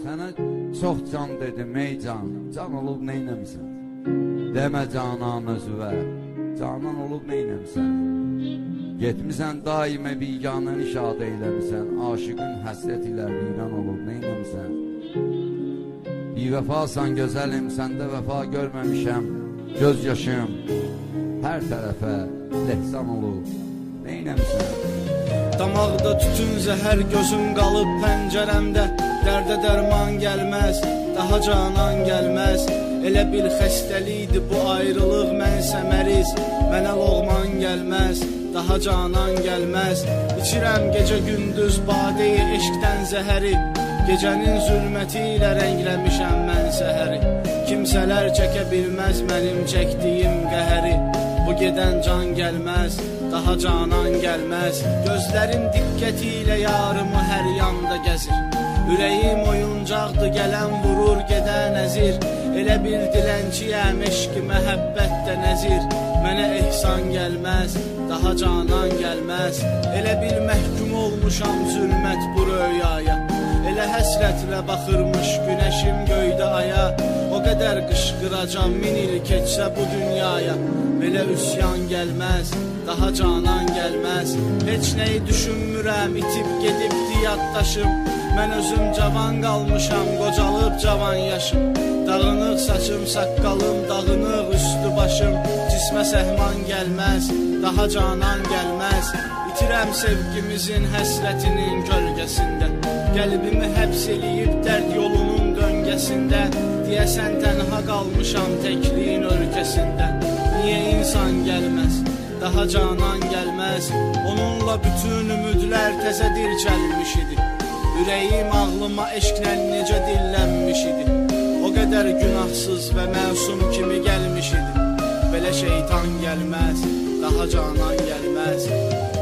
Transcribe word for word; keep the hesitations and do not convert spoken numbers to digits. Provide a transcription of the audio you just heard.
Sənə çox can dedim ey can, can olub neynəmsən? Demə canan özüvə, canan olub neynəmsən? Getmisən daimə biganəni şad eyləmsən, aşıqın həsrət ilə viran olub neynəmsən? Bir vəfasan gözəlim, səndə vəfa görməmişəm, göz yaşım hər tərəfə lehsan olub neynəmsən? Damaqda tütün zəhər, gözüm qalıb pəncərəmdə, dərdə dərman gəlməz, daha canan gəlməz. Elə bil xəstəlikdir bu ayrılıq, mənsə məriz, mənə loğman gəlməz, daha canan gəlməz. İçirəm gecə gündüz badeyi eşqdən zəhəri, gecənin zülməti ilə rəngləmişəm mən səhəri. Kimsələr çəkə bilməz mənim çəkdiyim qəhəri, bu gedən can gəlməz, daha canan gəlməz. Gözlərim diqqəti ilə yarımı hər yanda gəzir, ürəyim oyuncaqdır, gələn vurur, gedən əzir. Elə bir dilənçiyəm, eşqi məhəbbətdə nəzir, mənə ehsan gəlməz, daha canan gəlməz. Elə bir məhkum olmuşam zülmət bu röyaya, elə həsrətlə baxırmış günəşim göydə aya. O qədər qışqıracam min il keçsə bu dünyaya, belə üsyan gəlməz, daha canan gəlməz. Heç nəyi düşünmürəm, itib gedibdi yaddaşım, mən özüm cavan qalmışam, qocalıb cavan yaşım. Dağınıq saçım, saqqalım, dağınıq üstü başım, cismə səhman gəlməz, daha canan gəlməz. İtirəm sevgimizin həsrətinin gölgəsində, qəlbimi həbs eləyib dərd yolunun döngəsində. Deyəsən tənha qalmışam təkliyin ölkəsində, niyə insan gəlməz, daha canan gəlməz. Onunla bütün ümidlər təzə dirçəlmiş idi, ürəyim ağlıma eşqlə necə dillənmiş idi. O qədər günahsız və məsum kimi gəlmiş idi, belə şeytan gəlməz, daha canan gəlməz.